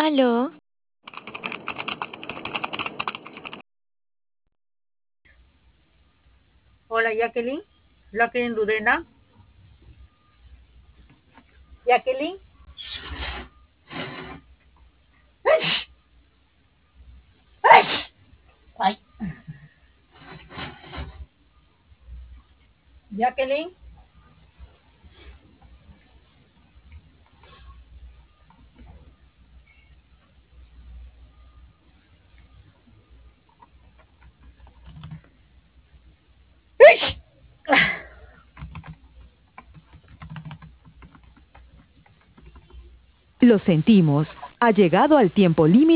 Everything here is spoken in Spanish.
Aló, Hola, Jacqueline. Jacqueline Lurena. Jacqueline. Ay, Jacqueline. Lo sentimos. Ha llegado al tiempo límite.